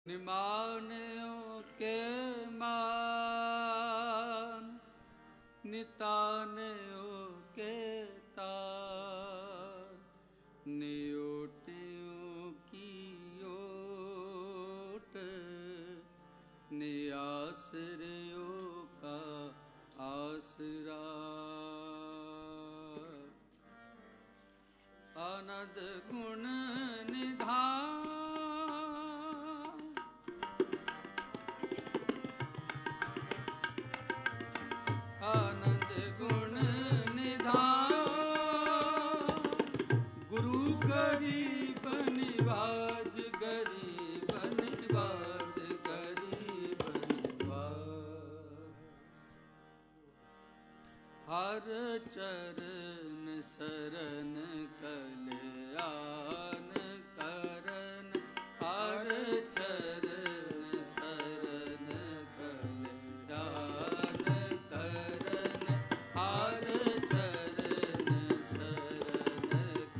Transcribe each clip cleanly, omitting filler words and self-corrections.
निमान्यों के मान, नितान्यों के तान, नियोटियों की ओट, निआसरियों का आसरा। आनंद गुण निधान, आनंद गुण निधान, गुरु गरीब निवाज, गरीब निवाज, गरीब निवाज। हर चरण शरण कल्याण करन, हर चरण शरण कल्याण करन, हर चरण शरण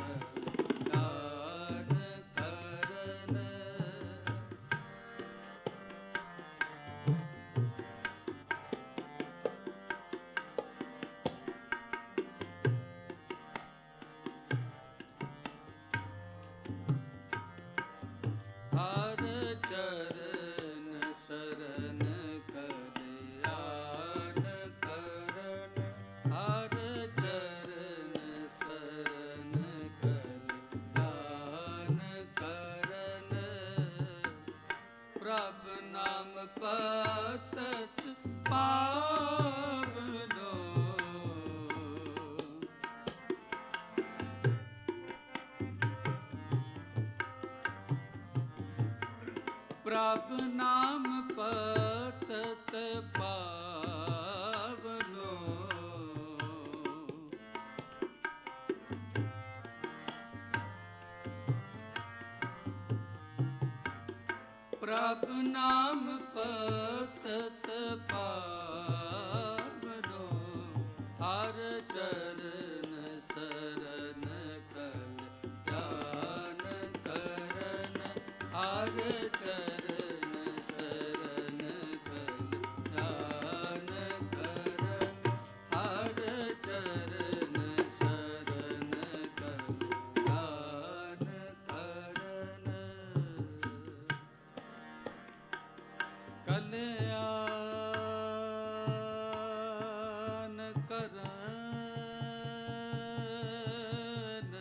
कल्याण करन। हर चरण शरण कल्याण करन, हर चरण शरण कल्याण करन। प्रभु नाम पतत पावनो, प्रभु नाम पतत पावनो। प्रभु नाम पतत पावनो, हर चरण शरण कल्याण करन, हर चरण शरण कल्याण करन, हर चरण शरण कल्याण करन। कल्याण करन,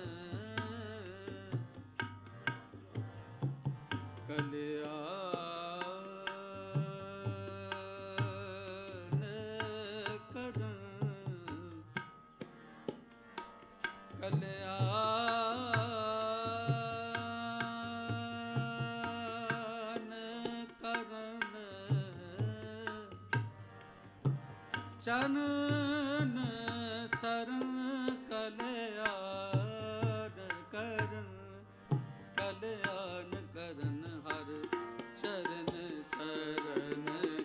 कल्याण करन, कल्याण करन। चरण शरण कल्याण करन, कल्याण करन, हर चरण शरण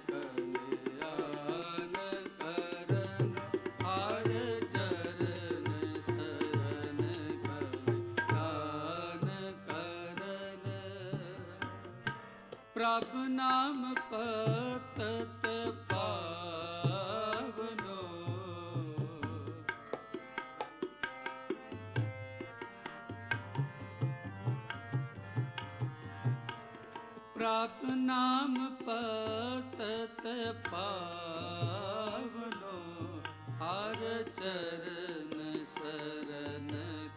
कल्याण करन, हर चरण शरण कल्याण करन। प्रभु नाम पतत पावनो, प्रभु नाम पतत पावनो, हर चरण शरण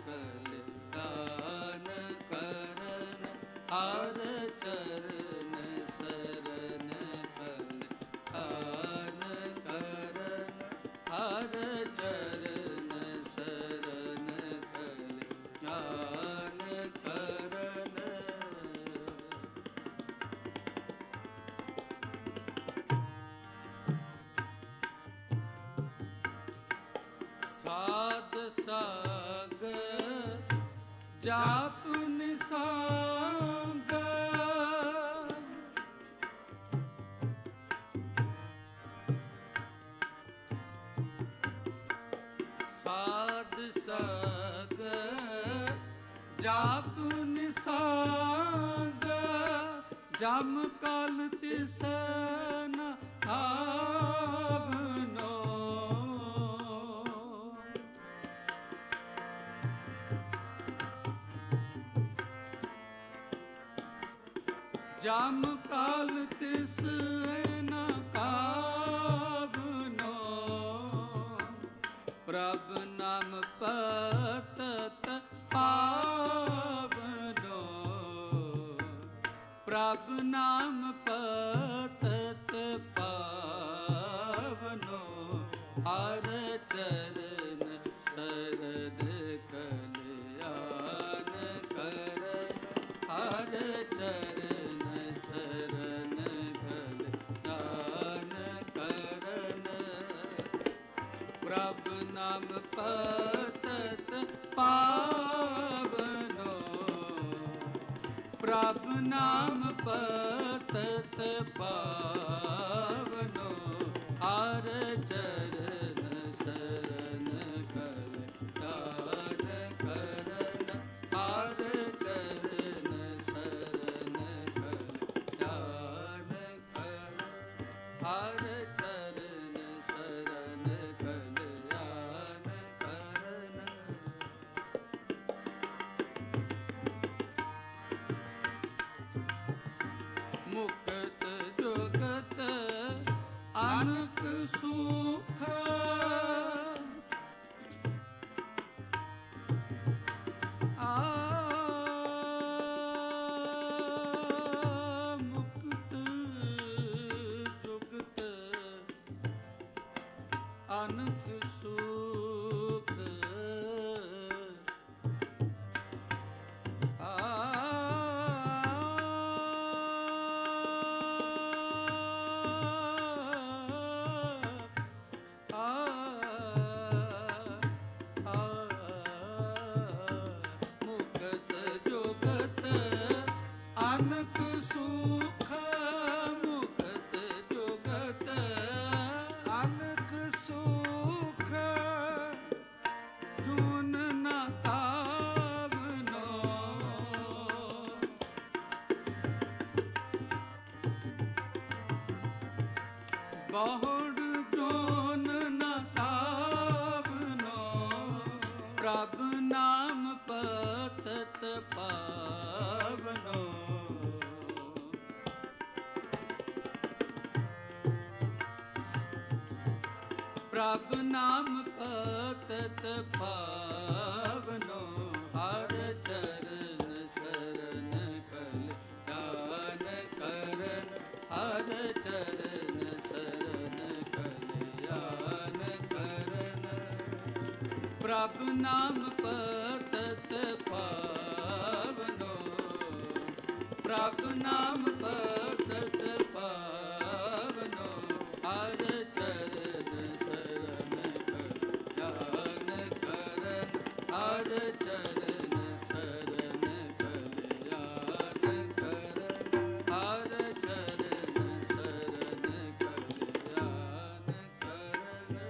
कल्याण करन, हर चरण शरण कल्याण करन, हर चरण शरण कल्याण करन। साध साग जाप निसांग, साध साग जाप निसांग ਜਮ ਕਲ ਤਿਸ ਨ ਆਵਨੋ। ਜਮ ਕਲ ਤਿਸ ਨ ਕਾਵਨੋ। ਪ੍ਰਭ ਨਾਮ ਪਤਤ ਪਾਵਨੋ। ਪ੍ਰਭ ਨਾਮ ਪਤਤ ਪਾਵਨੋ। ਹਰ ਚਰਨ ਸਰਦ ਕਲਿਆਣ ਕਰ। ਹਰ ਚਰਨ ਸਰਨ ਕਲਿਆਣ ਕਰਨ। ਪ੍ਰਭ ਨਾਮ ਪਤਤ ਪਾਵਨੋ। ਪ੍ਰਭ ਨਾਮ ਪਤਤ ਪਾਵਨੋ। ਹਰ ਚਰਨ ਸਰਨ ਕਲਿਆਣ ਕਰਨ। ਹਰ ਚਰਨ ਸਰਨ ਕਲਿਆਣ ਕਰਨ। ਹਰ ਚਰਨ ਸਰਨ ਕਲਿਆਣ ਕਰਨ। ਮੁਕਤ ਜੁਗਤ ਅਨਕ ਸੁਖ। ਮੁਕਤ ਜੁਗਤ ਅਨਕ ਸੁਖ। ਮੁਕਤ ਜੁਗਤ ਅਨਕ ਸੁਖ। ਮੁਕਤ ਜੁਗਤ ਅਨਕ ਸੁਖ। ਜੂਨ ਨ ਕਾਵਨੋ। ਬਹੁੜ ਜੋਨ ਨ ਕਾਵਨੋ। ਪ੍ਰਭ ਨਾਮ ਪਤਤ ਪਾਵਨੋ। ਪ੍ਰਭ ਨਾਮ ਪਤਤ ਪਾਵਨੋ। ਹਰ ਚਰਨ ਸਰਨ ਕਲਿਆਣ ਕਰਨ। ਹਰ ਚਰਨ ਸਰਨ ਕਲਿਆਣ ਕਰਨ। ਪ੍ਰਭ ਨਾਮ ਪਤਤ ਪਾਵਨੋ। ਪ੍ਰਭ ਨਾਮ ਪਤਤ ਪਾਵਨੋ। ਹਰ ਚਰਨ ਸਰਨ ਕਲਿਆਣ ਕਰਨ। ਹਰ ਚਰਨ ਸਰਨ ਕਲਿਆਣ ਕਰਨ। ਹਰ ਚਰਨ ਸਰਨ ਕਲਿਆਣ ਕਰਨ।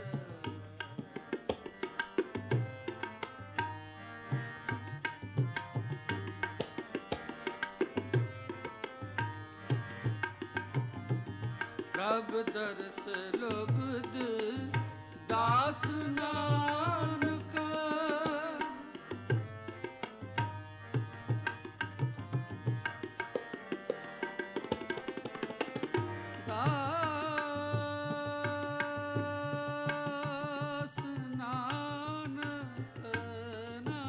ਪ੍ਰਭ ਦਰਸ ਲੁਭਦ ਦਾਸ ਨਾਨਕ। ਦਾਸ ਨਾਨਕ ਨਾ।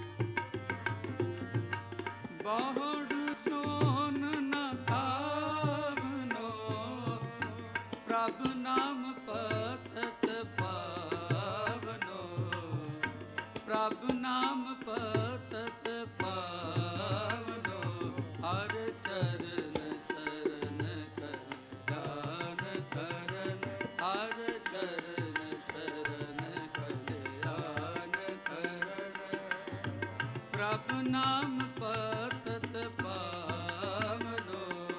ਬਹੁੜ ਸੋਨ ਨ ਪ੍ਰਭ ਨਾਮ ਪਤਤ ਪਾਵਨੋ, ਪ੍ਰਭ ਨਾਮ ਪਤਤ ਪਾਵਨੋ, ਹਰ ਚਰਨ ਸਰਨ ਕਲਿਆਣ ਕਰਨ, ਹਰ ਚਰਨ ਸਰਨ ਕਲਿਆਣ ਕਰਨ, ਪ੍ਰਭ ਨਾਮ ਪਤਤ ਪਾਵਨੋ,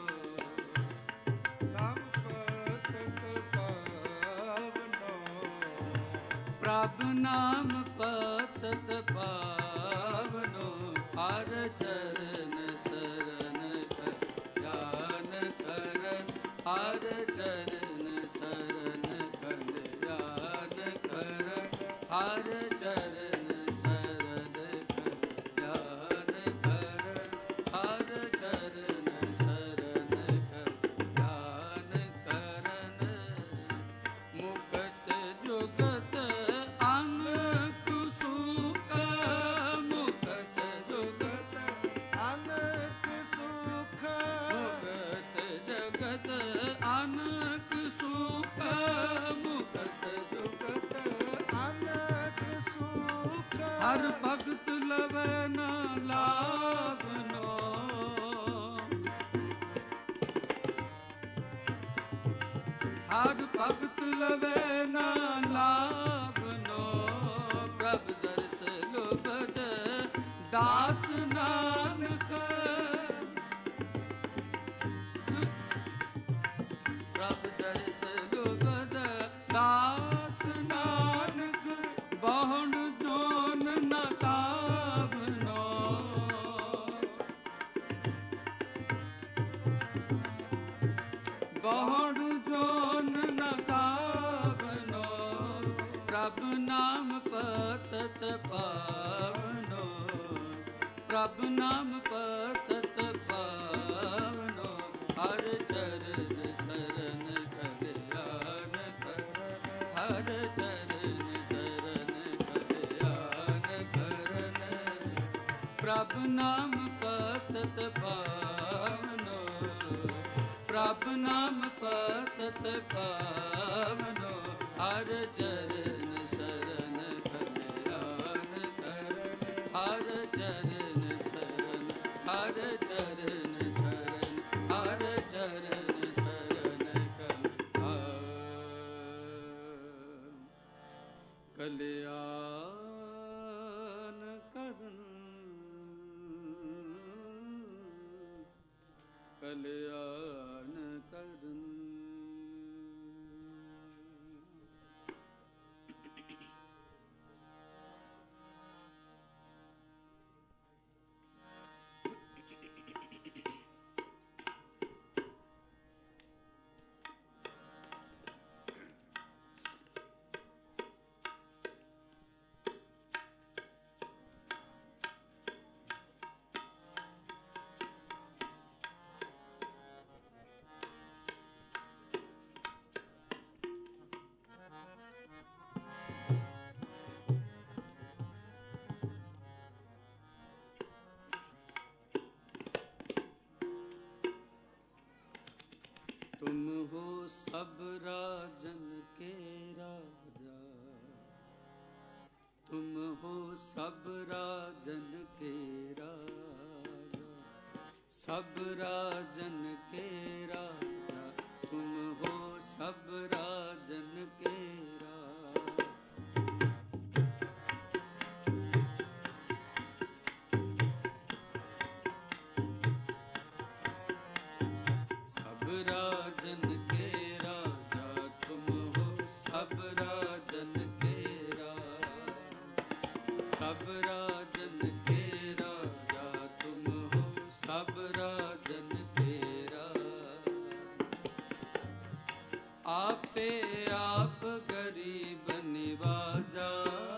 ਨਾਮ ਪਤਤ ਪਾਵਨੋ, ਪ੍ਰਭ ਨਾਮ ਪਤਤ ਪਾਵਨੋ, ਹਰ ਚਰਨ ਸਰਨ ਕਲਿਆਣ ਕਰਨ, ਹਰ ਚਰਨ ਸਰਨ ਕਲਿਆਣ ਕਰਨ, ਹਰ ਚਰਨ ਸਰਨ ਕਲਿਆਣ ਕਰਨ, ਹਰ ਚਰਨ ਸਰਨ ਕਲਿਆਣ ਕਰਨ, ਮੁਕਤ ਜੁਗਤ ਅਨਕ ਸੁਖ, ਮੁਕਤ ਜੁਗਤ ਅਨਕ ਸੁਖ, ਮੁਕਤ ਜਗਤ ਅਨਕ ਸੁਖ, ਮੁਕਤ ਜੁਗਤ ਅਨਕ ਸੁਖ, ਹਰ ਭਗਤ ਲਵੈ ਨਾ ਲਾਵਨੋ, ਹਰ ਭਗਤ ਲਵੈ ਨਾ ਲਾਵਨੋ, ਪ੍ਰਭ ਦਰਸ ਲੁਭਤ ਦਾਸ ਨਾਨਕ, ਪ੍ਰਭ ਦਰਸ ਲੁਭਤ ਦਾਸ ਨਾਨਕ, ਬਹੁਣ ਜੋਨ ਨ ਤਾਵਨੋ, ਬਹੁੜ ਜੋਨ ਨ ਤਾਵਨੋ, ਪ੍ਰਭ ਨਾਮ ਪਤਤ ਪਾਵਨੋ, ਪ੍ਰਭ ਨਾਮ ਪਤਤ ਪਾਵਨੋ, ਹਰ ਚਰਨ ਸਰਨ ਕਲਿਆਣ ਕਰਨ, ਹਰ ਚਰਨ ਸਰਨ ਕਲਿਆਣ ਕਰਨ, ਪ੍ਰਭ ਨਾਮ ਪਤਤ ਪਾਵਨੋ, ਪ੍ਰਭ ਨਾਮ ਪਤਤ ਪਾਵਨੋ, ਹਰ ਚਰਨ ਸਰਨ ਕਲਿਆਣ ਕਰਨ, ਹਰ ਚਰਨ ਸਰਨ, ਹਰ ਚਰਨ ਸਰਨ, ਹਰ ਚਰਨ ਸਰਨ ਕਲਿਆਣ ਕਰਨ, ਕਲਿਆਣ ਕਰਨ। तुम हो सब राजन के राजा, तुम हो सब राजन के राजा, सब राजन के राजा, तुम हो सब राजन के राजा, सब राजन के राजा, तुम हो सब राजन के राजा, सब राजन के राजा, तुम हो सब राजन के राजा, आपे आप गरीब निवाजा,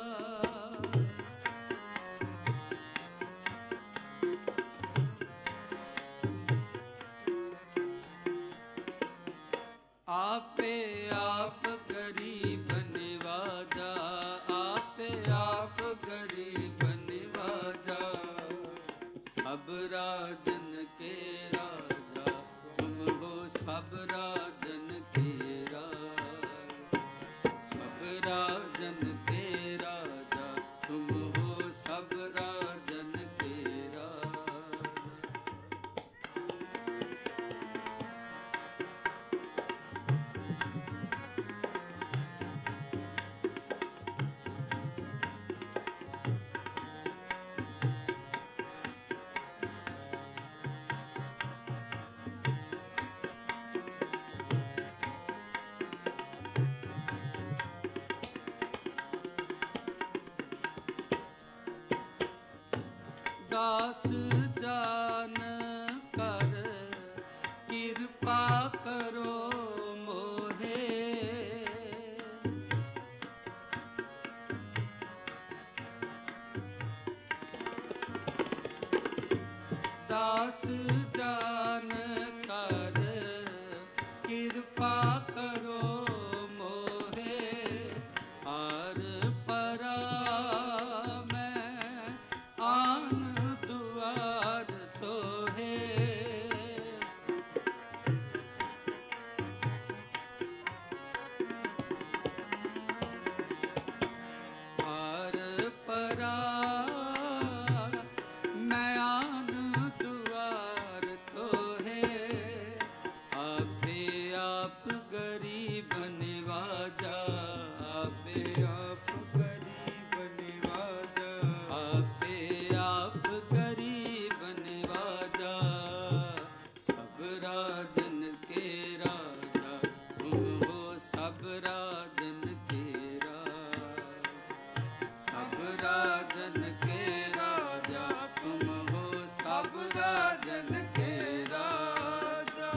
आपे आप गरीब निवाजा, आपे आप गरीब निवाजा, सब राजन के राजा, तुम हो सब राजन के राजा, दास जान कर कृपा करो मोहे। दास जान कर कृपा करो मोहे। आर परा मैं आन दुआर तोहे। आर परा मैं आन दुआर तोहे। आपे आप गरीब निवाजा। आपे आप गरीब निवाजा। आपे आप गरीब निवाजा। सब राजन के राजा तुम हो। सब राजन के सब राजन के राजा तुम हो। सब राजन के राजा।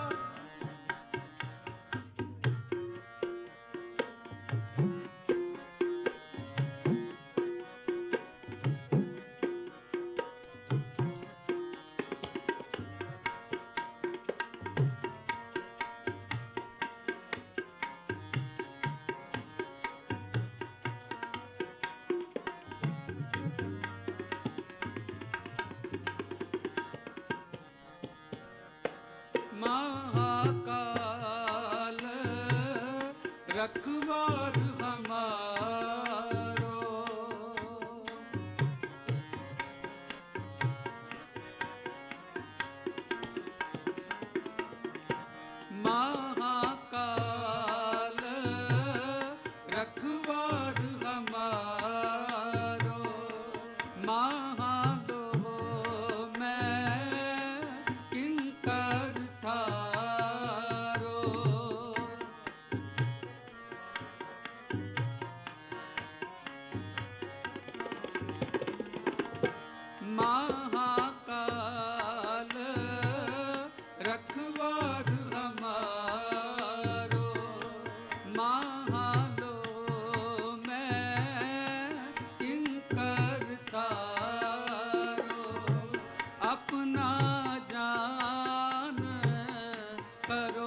महाकाल रखवार हमारो। महाकाल रखवार हमारो। महालो मैं किंकर थारो। महाकाल रखवार हमारो। महालो मैं किंकर थारो। अपना जान करो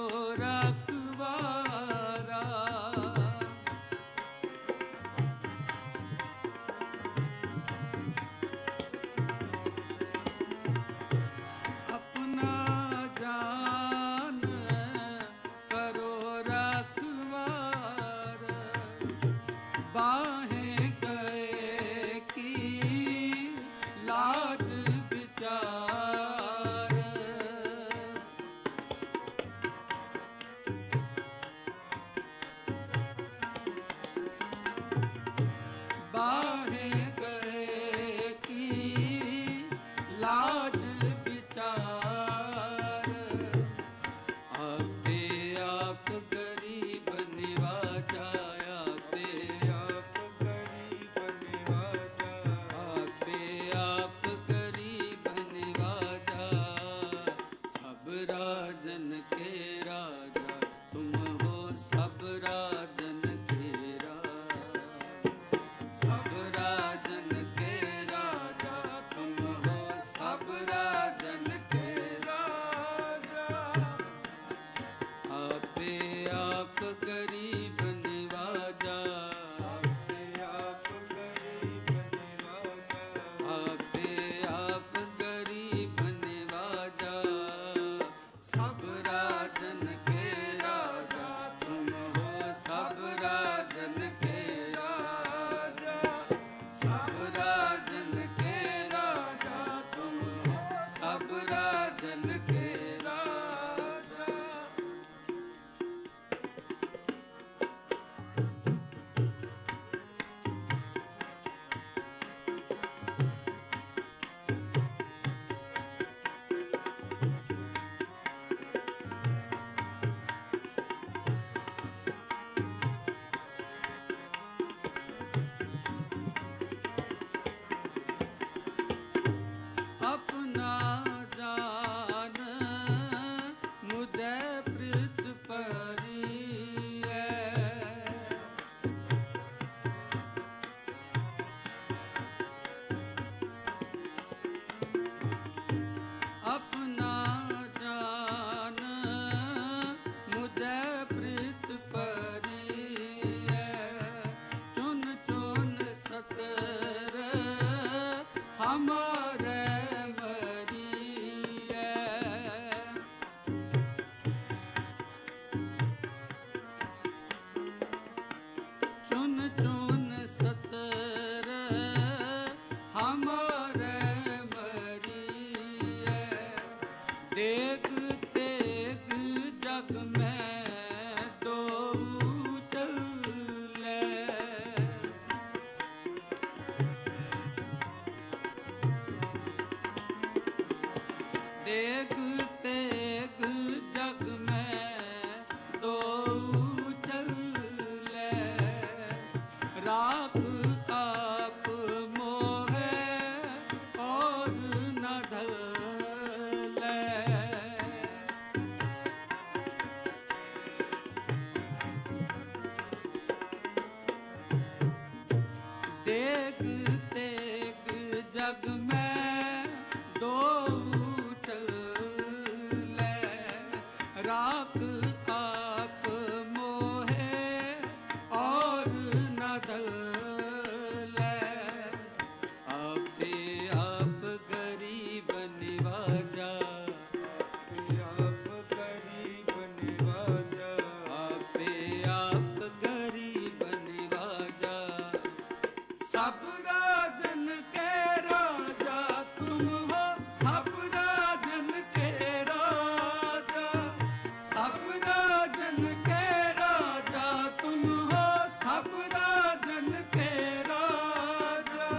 रखवारा। अपना जान करो रखवार। बाहें गए की लाज विचार। बाहें गए की लाज विचार। आपे आप गरीब निवाजा। आपे आप गरीब निवाजा। आपे आप गरीब निवाजा। सब राजन के राजा तुम हो। सब राजन के राजा। सब राजन के राजा तुम हो। सब राजन के राजा। आपे आप गरीब निवाजा। आपे आप गरीब निवाजा। आपे आप गरीब निवाजा। सब राजन के राजा तुम हो। सब राजन के राजा। सब राजन के राजा तुम हो। सब राजन के राजा। जग में दो चले। देख तेग जग में दो चले। राख आप मोहे और न ढले। देख तेग जग में दो चले। राख आप मोहे और न ढले। आपे आप गरीब निवाजा। आप गरीब निवाजा। आपे आप गरीब निवाजा। सब राजन के राजा तुम हो। सब राजन के राजा। सब राजन के राजा तुम हो। सब राजन के राजा।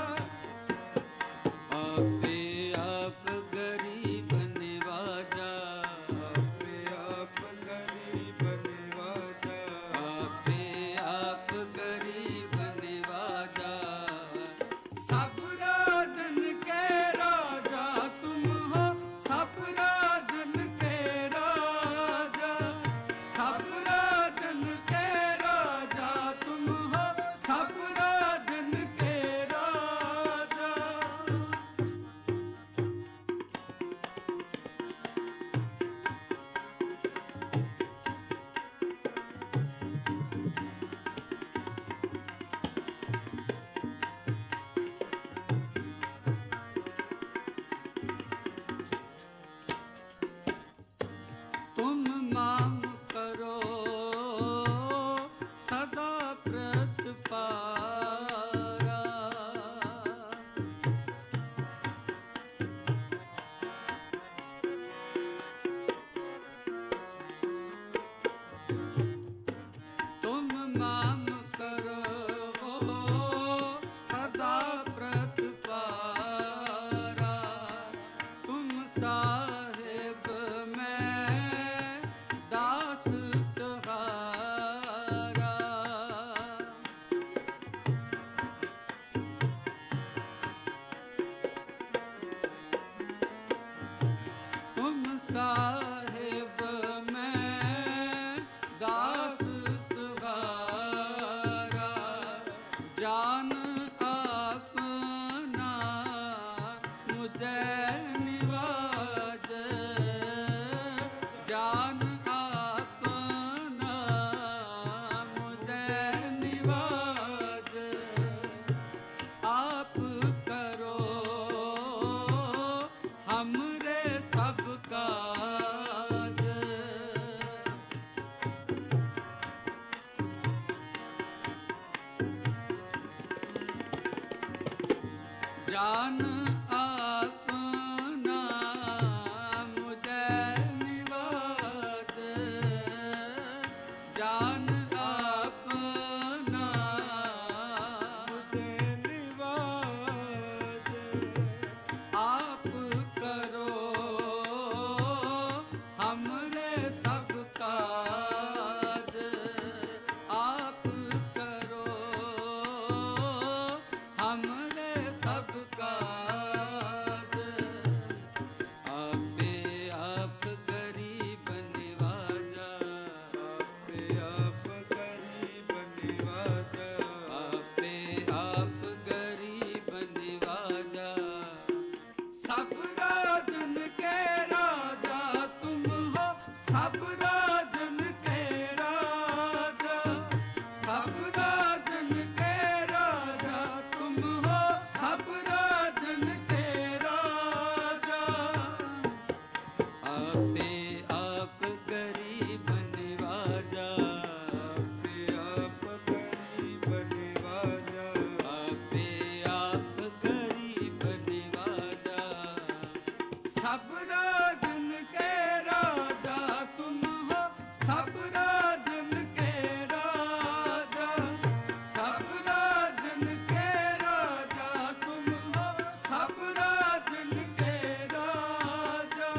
आपे आप गरीब निवाजा। आपे आप गरीब निवाजा। आपे आप गरीब निवाजा। सब राजन के राजा तुम हो। सब राजन के राजा। सब राजन के राजा तुम हो। सब राजन के राजा। तुम मांग करो सदा प्रतिपारा। तुम मांग करो सदा प्रतिपारा। तुम साहिब में दास तुम्हारा। तुम साहिब में दास तुम्हारा। जान अपना मुझे निवाज। जान अपना मुझे निवाज। आप करो हमरे सब काज। जान अपना मुझे निवाज। जान अपना मुझे निवाज। आप करो हमरे सब काज। आप करो हमरे सब काज। सब राजन के राजा, सब राजन के राजा तुम हो, सब राजन के राजा।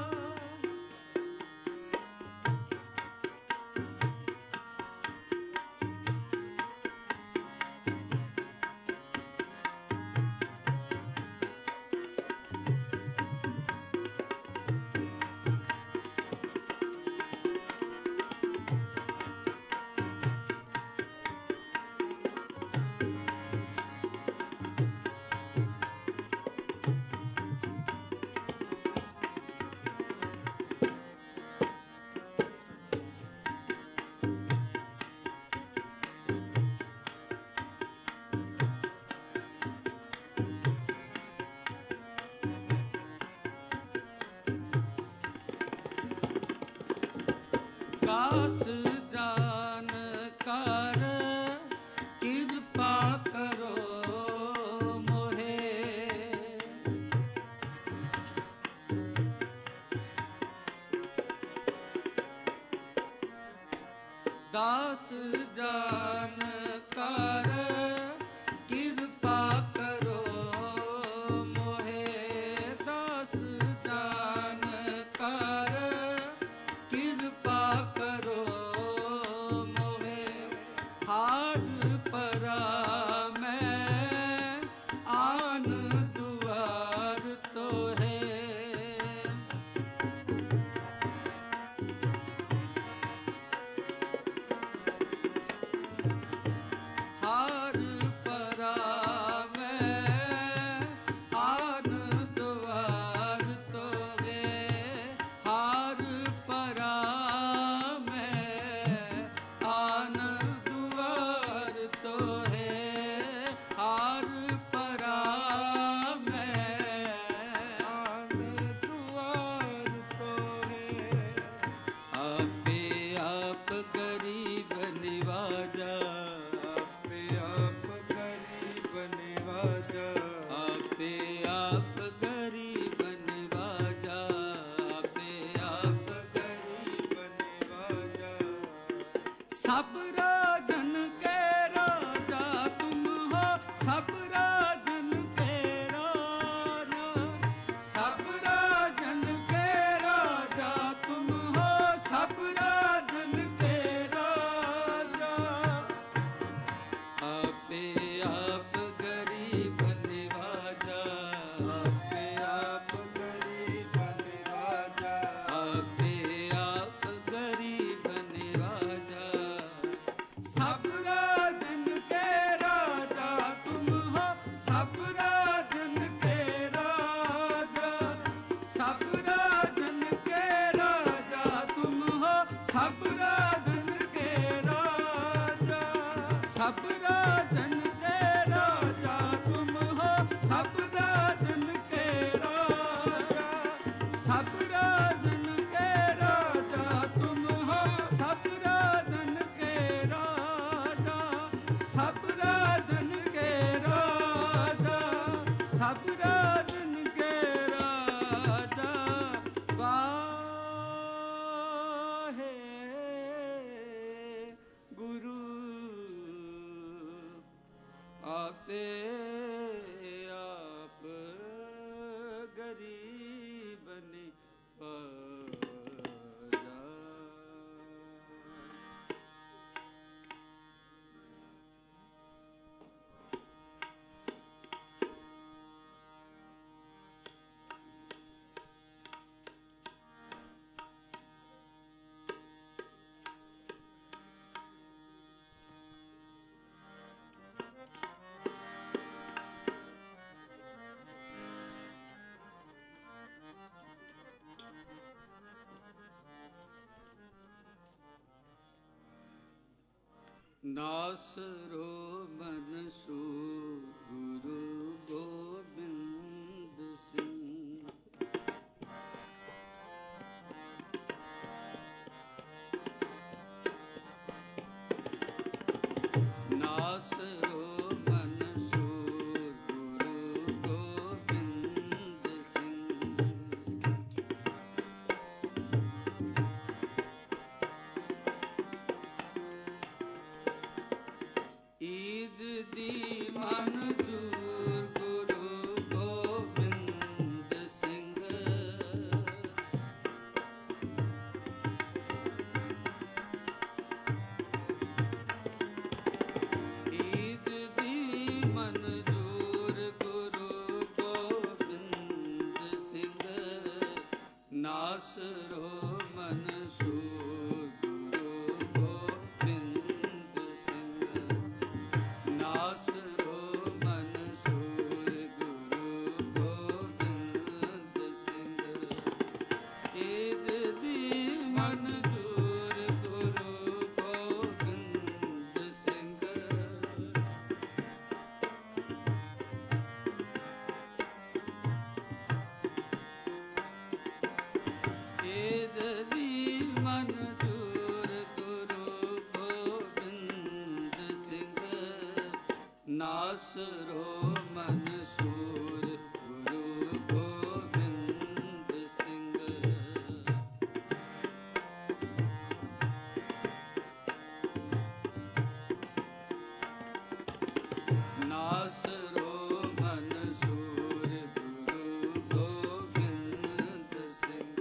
दास जान कर कृपा करो मोहे, दास जान कर कृपा करो मोहे, दास जान कर कृपा करो मोहे। हार परा मैं आन दुआर तो है, हार परा मैं आन दुआर तो है, हार परा मैं आन दुआर तो है, हार परा मैं आन दुआर तो है। आपे आप गरीब निवाजा, आपे आप गरीब निवाजा, आपे आप गरीब निवाजा, आपे आप गरीब निवाजा। सब राजन के राजा तुम हो, सब राजन के राजा, सब राजन के राजा तुम हो, सब राजन के राजा। आपे आप गरीब निवाजा, आपे आप गरीब निवाजा, आपे आप गरीब निवाजा। सब राजन के राजा तुम हो, सब राजन के राजा, सब राजन के राजा तुम हो, सब राजन के राजा, सब राजन के राजा तुम हो, सब राजन के राजा, सब राजन के राजा तुम हो, सब राजन के राजा, सब राजन के राजा, सब राजन के राजा। वाहे गुरु आपे आप गरीब निवाजा। नासरो मनसु गुरु गोबिंद सिंह। नासरो मनसु गुरु गोबिंद सिंह। ਦੀ ਮਨਜ਼ੂਰ ਗੁਰੂ ਗੋਬਿੰਦ ਸਿੰਘ। ਈਦ ਦੀ ਮਨਜ਼ੂਰ ਗੁਰੂ ਗੋਬਿੰਦ ਸਿੰਘ। ਨਾਸਰੋ ਮਨਸੂਰ ਗੁਰੂ ਗੋਬਿੰਦ ਸਿੰਘ। ਨਾਸਰੋ ਮਨਸੂਰ ਗੁਰੂ ਗੋਬਿੰਦ ਸਿੰਘ। ਈਦ ਦੀ ਮਨਜ਼ੂਰ ਗੁਰੂ ਗੋਬਿੰਦ ਸਿੰਘ। ਈਦ ਦੀ ਮਨਜ਼ੂਰ ਗੁਰੂ ਗੋਬਿੰਦ ਸਿੰਘ। ਨਾਸਰੋ ਮਨਸੂਰ ਗੁਰੂ ਗੋਬਿੰਦ ਸਿੰਘ। ਨਾਸਰੋ ਮਨਸੂਰ ਗੁਰੂ ਗੋਬਿੰਦ ਸਿੰਘ।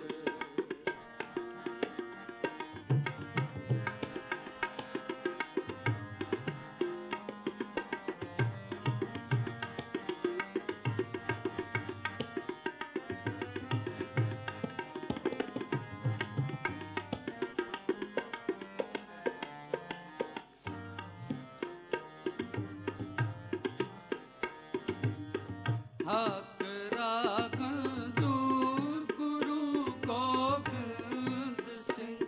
ਹੱਕ ਰਾਖਾਂ ਦੂਰ ਗੁਰੂ ਗੋਬਿੰਦ ਸਿੰਘ।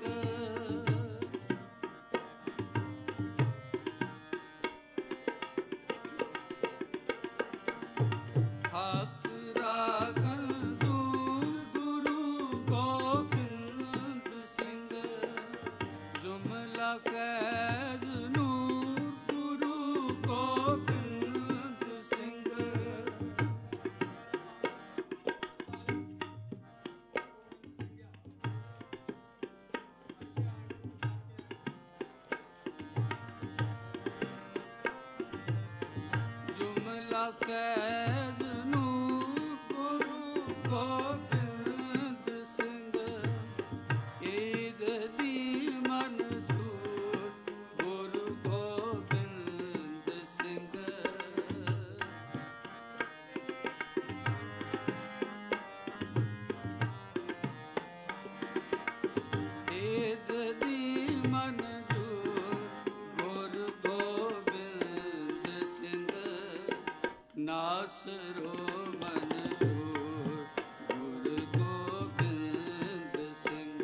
ਹੱਕ ਰਾਖਾਂ ਦੂਰ ਗੁਰੂ ਗੋਬਿੰਦ ਸਿੰਘ। ਜੁਮਲਾ ਫੈਜ਼ ਨੂਰ ਗੁਰੂ ਗੋਬਿੰਦ ਸਿੰਘ। ਜੁਮਲਾ ਫੈਜ਼ ਨੂਰ ਗੁਰੂ ਗੋਬਿੰਦ ਸਿੰਘ। ਈਦ ਦੀ ਮਨਜ਼ੂਰ ਗੁਰੂ ਗੋਬਿੰਦ ਸਿੰਘ। ਈਦ ਦੀ ਮਨਜ਼ੂਰ ਗੁਰੂ ਗੋਬਿੰਦ ਸਿੰਘ। ਨਾਸਰੋ ਮਨਸੂਰ ਗੁਰੂ ਗੋਬਿੰਦ ਸਿੰਘ।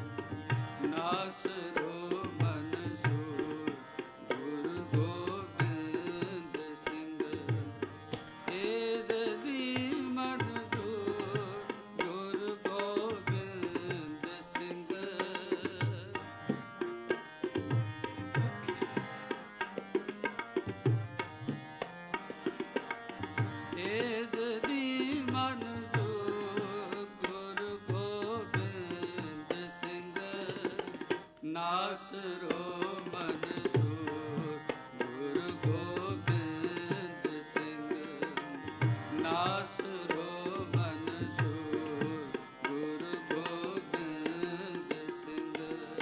ਨਾਸਰੋ ਮਨਸੂਰ ਗੁਰੂ ਗੋਬਿੰਦ ਸਿੰਘ। ਈਦ ਦੀ ਮਨਜ਼ੂਰ ਗੁਰੂ ਗੋਬਿੰਦ ਸਿੰਘ। ਈਦ ਦੀ ਮਨਜ਼ੂਰ ਗੁਰੂ ਗੋਬਿੰਦ ਸਿੰਘ। ਨਾਸਰੋ ਮਨਸੂਰ ਗੁਰੂ ਗੋਬਿੰਦ ਸਿੰਘ। ਨਾਸਰੋ ਮਨਸੂਰ ਗੁਰੂ ਗੋਬਿੰਦ ਸਿੰਘ।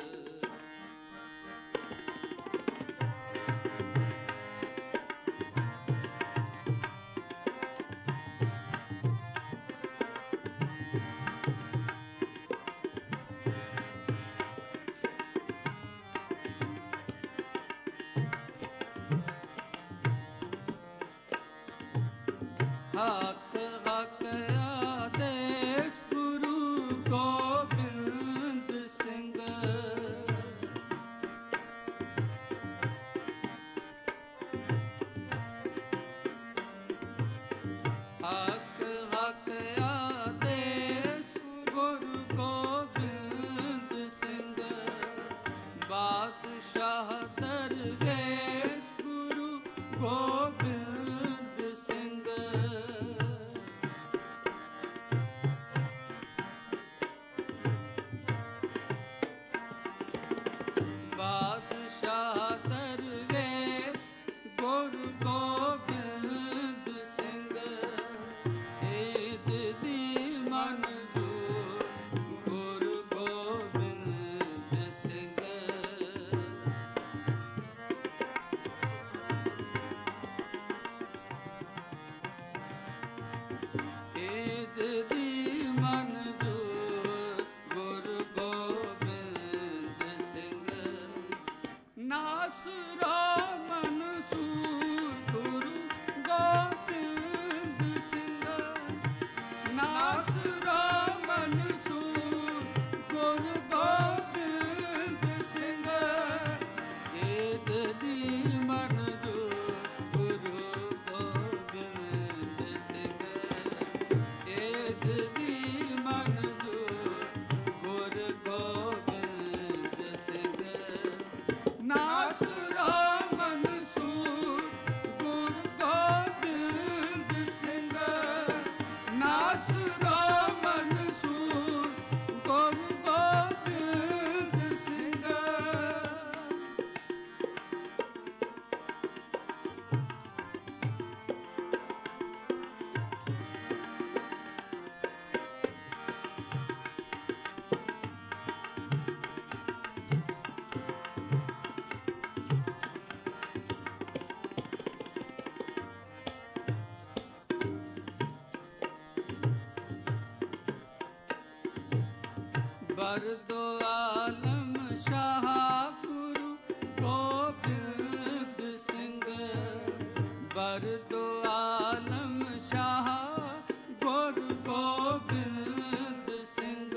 ਹੱਕ ਹੱਕ ਆਦੇਸ਼ ਗੁਰੂ ਗੋਬਿੰਦ ਸਿੰਘ। ਹੱਕ ਹੱਕ ਆਦੇਸ਼ ਗੁਰੂ ਗੋਬਿੰਦ ਸਿੰਘ। ਬਾਦਸ਼ਾਹ ਦਰਵੇਸ਼ ਗੁਰੂ ਗੋਬਿੰਦ ਸਿੰਘ। ਬਾਦਸ਼ਾਹ ਦਰਵੇਸ਼ ਗੁਰੂ ਗੋਬਿੰਦ ਨਾਸੁਰਾ ਮਨਸੂਰ ਗੁਰੂ ਗੋਬਿੰਦ ਸਿੰਘ ਨਾਸੁਰਾ ਮਨਸੂਰ ਗੁਰੂ ਗੋਬਿੰਦ ਸਿੰਘ ਏਦ ਦੀ ਮਨ ਜੋ ਗੁਰੂ ਗੋਬਿੰਦ ਸਿੰਘ ਏਦ ਦੀ ਮਨ ਜੋ ਗੁਰੂ ਗੋਬਿੰਦ ਸਿੰਘ ਨਾਸੁਰਾ ਮਨਸੂਰ ਗੁਰੂ ਗੋਬਿੰਦ ਸਿੰਘ ਨਾਸੁਰਾ ਮਨਸੂਰ ਗੁਰੂ ਗੋਬਿੰਦ ਸਿੰਘ ਬਰਦੋ ਆਲਮ ਸ਼ਾਹ ਗੁਰੂ ਗੋਬਿੰਦ ਸਿੰਘ ਬਰਦੋ ਆਲਮ ਸ਼ਾਹ ਗੁਰੂ ਗੋਬਿੰਦ ਸਿੰਘ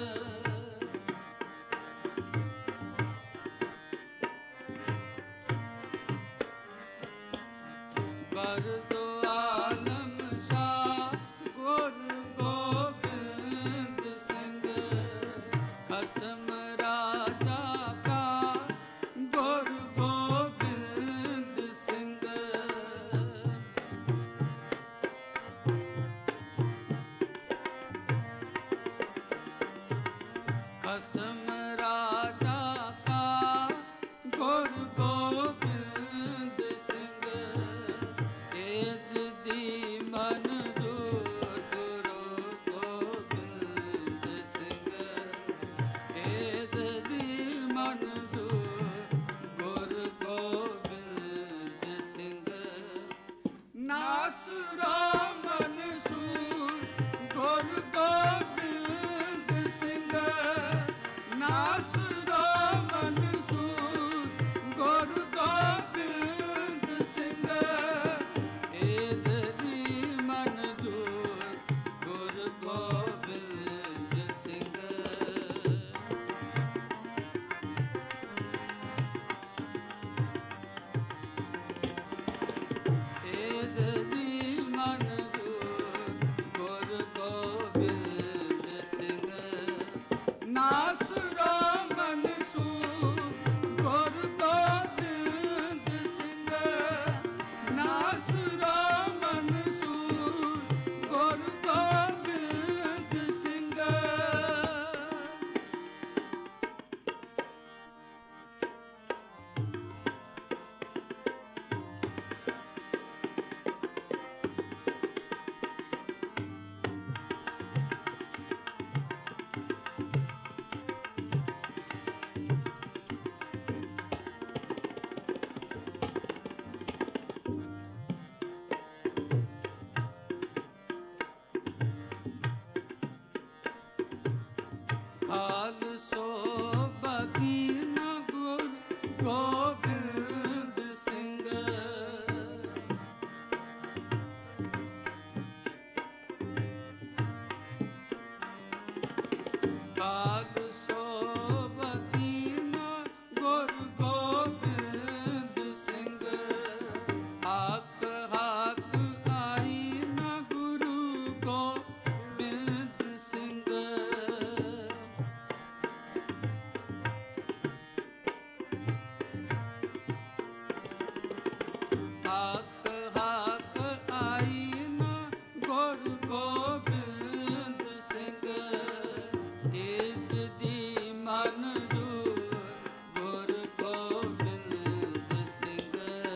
ਬਰਦੋ ਆਲਮ ਸ਼ਾਹ ਗੁਰੂ ਗੋਬਿੰਦ ਸਿੰਘ ਖਸਮ ਰਾਜਾ ਕਾ ਗੁਰੂ ਗੋਬਿੰਦ ਸਿੰਘ ਖਸਮ ਰਾਜਾ ਕਾ ਗੁਰੂ ਗੋਬਿੰਦ ਸਿੰਘ ਏਦ ਦੀ ਮਨ ਜੋ ਗੁਰੂ ਗੋਬਿੰਦ ਸਿੰਘ ਏਦ ਦੀ ਮਨ ਜੋ ਗੁਰੂ ਗੋਬਿੰਦ ਸਿੰਘ ਨਾਸੁਰਾ ਮਨਸੂਰ ਗੁਰੂ ਗੋਬਿੰਦ ਸਿੰਘ ਨਾਸੁਰਾ ਮਨਸੂਰ ਗੁਰੂ ਗੋਬਿੰਦ ਸਿੰਘ ਏਦ ਦੀ ਮਨ ਜੋ ਗੁਰੂ ਗੋਬਿੰਦ ਸਿੰਘ ਏਦ ਦੀ ਮਨ ਜੋ ਗੁਰੂ ਗੋਬਿੰਦ ਸਿੰਘ ਨਾਸੁਰਾ ਮਨਸੂਰ ਗੁਰੂ ਗੋਬਿੰਦ ਸਿੰਘ ਨਾਸੁਰਾ ਮਨਸੂਰ ਗੁਰੂ ਗੋਬਿੰਦ ਸਿੰਘ ਖਾਲਸੋ ਬਦੀਨ ਗੁਰੂ ਗੋਬਿੰਦ ਸਿੰਘ ਖਾਲਸੋ ਬਦੀਨ ਗੁਰੂ ਗੋਬਿੰਦ ਸਿੰਘ ਹੱਕ ਹੱਕ ਆਈ ਨਾ ਗੁਰੂ ਗੋਬਿੰਦ ਸਿੰਘ ਹੱਕ ਹੱਕ ਆਈ ਨਾ ਗੁਰੂ ਗੋਬਿੰਦ ਸਿੰਘ ਏਦ ਦੀ ਮਨ ਜੋ ਗੁਰੂ ਗੋਬਿੰਦ ਸਿੰਘ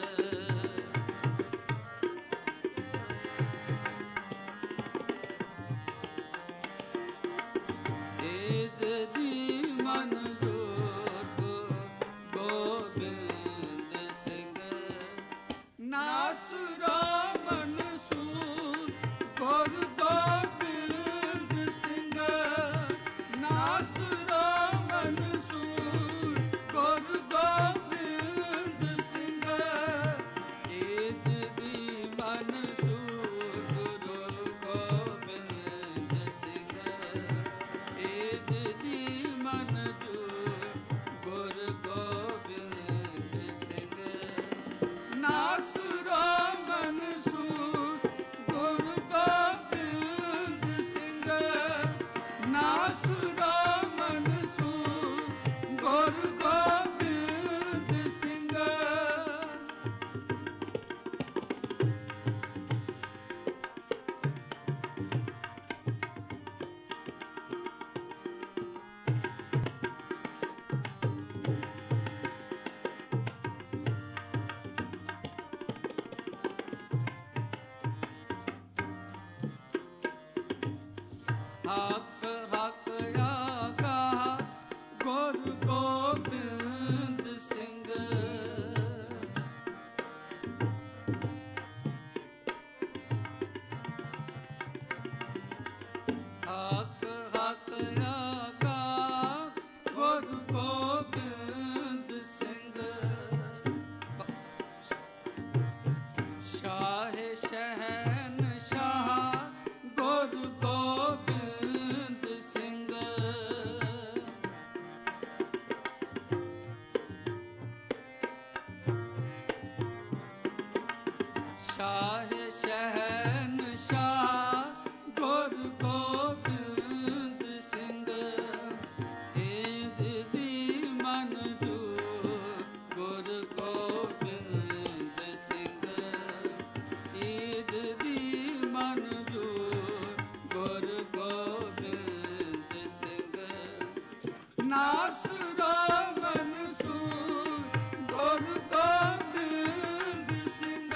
ਏਦ ਦੀ ਮਨ ਜੋ ਗੁਰੂ ਗੋਬਿੰਦ ਸਿੰਘ ਨਾ ਨਾਸੁਰਾ ਮਨਸੂਰ ਗੁਰੂ ਗੋਬਿੰਦ ਸਿੰਘ ਨਾਸੁਰਾ ਮਨਸੂਰ ਗੁਰੂ ਗੋਬਿੰਦ ਸਿੰਘ ਹਕ ਹਕ ਆਗਾ ਗੁਰੂ ਗੋਬਿੰਦ ਸਿੰਘ ਹਕ ਹਕ ਆਗਾ ਗੁਰੂ ਗੋਬਿੰਦ ਸਿੰਘ ਸ਼ਾਹ ਸ਼ਹਿਨਸ਼ਾਹ ਗੁਰੂ ਗੋਬਿੰਦ ਸਿੰਘ ਸ਼ਾਹ ਸ਼ਹਿਨਸ਼ਾਹ ਗੁਰੂ ਗੋਬਿੰਦ ਸਿੰਘ ਏਦ ਦੀ ਮਨਜੂਰ ਗੁਰੂ ਗੋਬਿੰਦ ਸਿੰਘ ਏਦ ਦੀ ਮਨਜੂਰ ਗੁਰੂ ਗੋਬਿੰਦ ਸਿੰਘ ਨਾਸੁਰਾ ਮਨਸੂਰ ਗੁਰੂ ਗੋਬਿੰਦ ਸਿੰਘ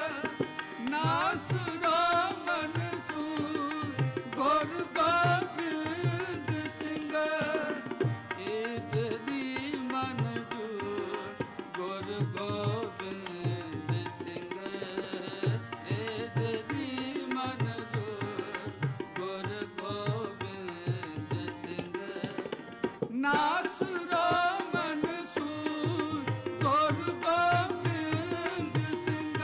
ਨਾਸੁਰਾ ਮਨਸੂਰ ਗੁਰੂ ਗੋਬਿੰਦ ਸਿੰਘ ਏਕ ਦੀ ਮਨਜੂਰ ਗੁਰੂ ਗੋਬਿੰਦ ਸਿੰਘ ਏਕ ਦੀ ਮਨਜੂਰ ਗੁਰੂ ਗੋਬਿੰਦ ਸਿੰਘ ਨਾਸੁਰਾ ਮਨਸੂਰ ਗੁਰੂ ਗੋਬਿੰਦ ਸਿੰਘ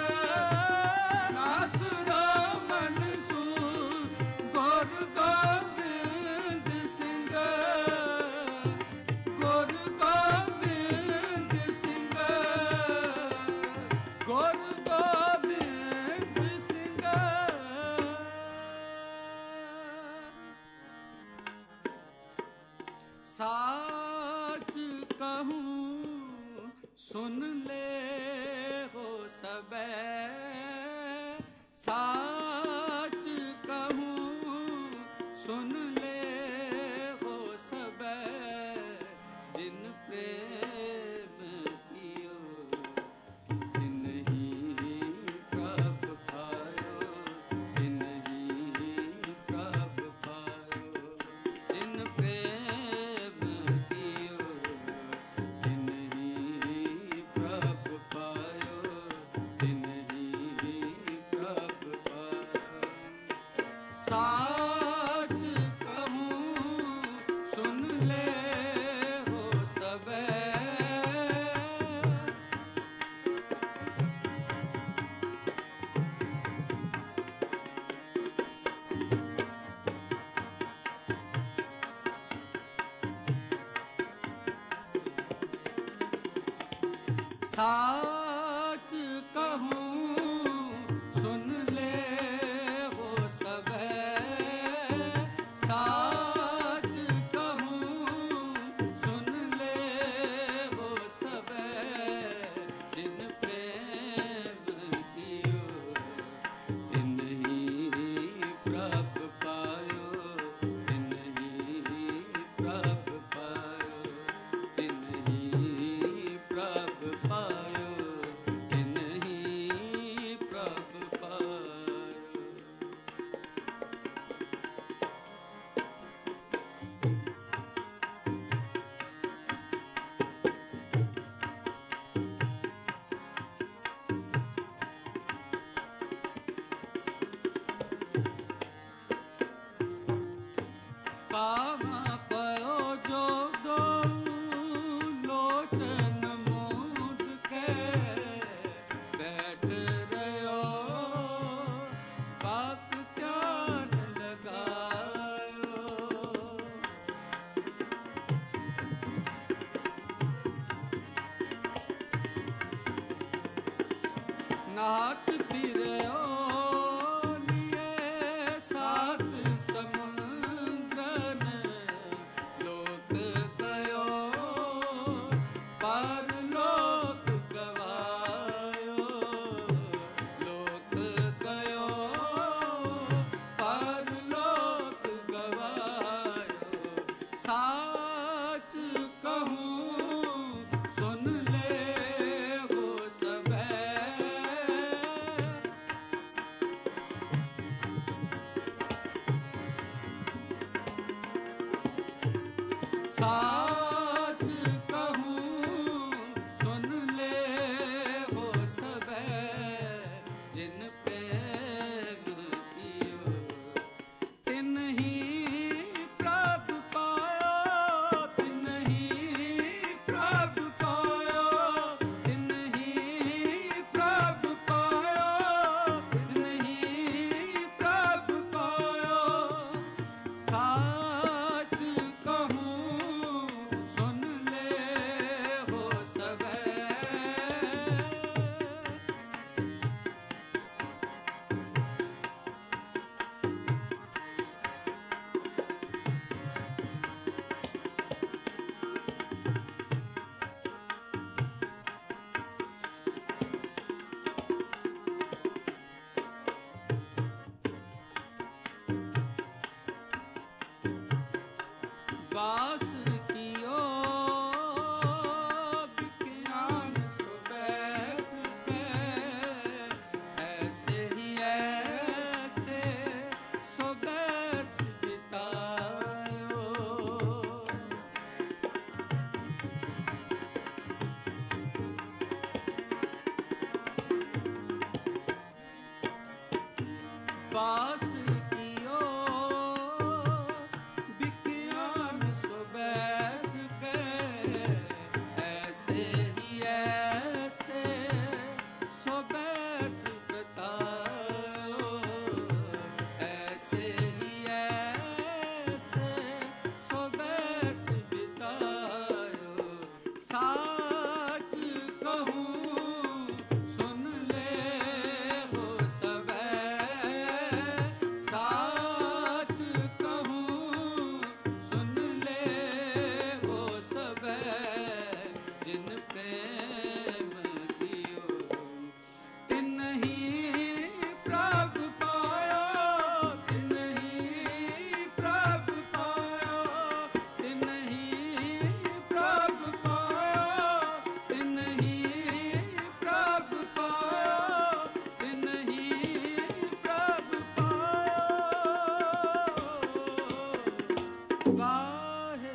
ਨਾਸੁਰਾ ਮਨਸੂਰ ਗੁਰੂ ਗੋਬਿੰਦ ਸਿੰਘ ਗੁਰੂ ਗੋਬਿੰਦ ਸਿੰਘ ਗੁਰੂ ਗੋਬਿੰਦ ਸਿੰਘ ਸਾਚ ਕਹੂੰ ਸੁਨ ਲੈ ਹੋ ਸਬੈ ਸਾਚ ਕਹੂੰ ਸੁਨ ਲੈ ਹੋ ਸਬੈ ਜਿਨ ਪ੍ਰੇਮ ਕੀਓ ਤਿਨ ਹੀ ਪ੍ਰਭ ਪਾਇਓ ਤਿਨ ਹੀ ਪ੍ਰਭ ਪਾਇਓ ਜਿਨ ਪ੍ਰੇਮ ਕੀਓ ਤਿਨ ਹੀ ਪ੍ਰਭ ਪਾਇਓ ਤਿਨ ਹੀ ਪ੍ਰਭ ਪਾਇਓ ਸਾਚ ਕਹੂੰ ਸੁਨ ਲੈ ਹੋ ਸਬੈ ਸਾਚ ਕਹੂੰ ਸੁਨ ਲੈ ਹੋ ਸਬੈ ਸਾਚ ਕਹੂੰ ਸੁਨ ਲੈ ਹੋ ਸਬੈ ਜਿਨ ਪ੍ਰੇਮ ਕੀਓ ਤਿਨ ਹੀ ਪ੍ਰਭ ਪਾਇਓ ਤਿਨ ਹੀ ਪ੍ਰਭ ਪਾਇਓ ਤਿਨ ਹੀ ਪ੍ਰਭ ਪਾਇਓ ਤਿਨ ਹੀ नाथ फिरयो लिए सात समुद्रन लोक गयो पार लोक गवायो लोक गयो पार लोक गवायो साच कहूँ सुन ले वो सबे साच कहूँ सुन ले वो सबे जिन प्रेम कियो तिन ही प्रभ पायो तिन ही प्रभ पायो तिन ही प्रभ पायो तिन ही प्रभ पायो साच कहूँ सुन ले वो सबे वास कियो विज्ञान सुबह ऐसे ही ऐसे सुबह बितायो वास कियो विज्ञान सुबह ऐसे ही ऐसे सुबह बितायो ऐसे ही ऐसे सुबह बितायो साच कहूँ सुन ले वो सबे साच कहूँ सुन ले वो सबे जिन प्रेम कियो तिन ही प्रभ पायो तिन ही प्रभ पायो तिन ही प्रभ पायो तिन ही प्रभ पायो तिन ही प्रभ पायो वाहे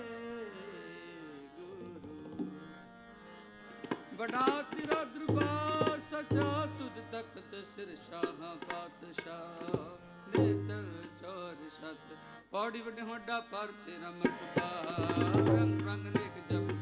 गुरु बड़ा तेरा दरबार सचा तुद तख्त सिर शाह पातशाह ने चल चौर सत पौड़ी वड्डे होडा पर तेरा मरतबा रंग रंग नेक जप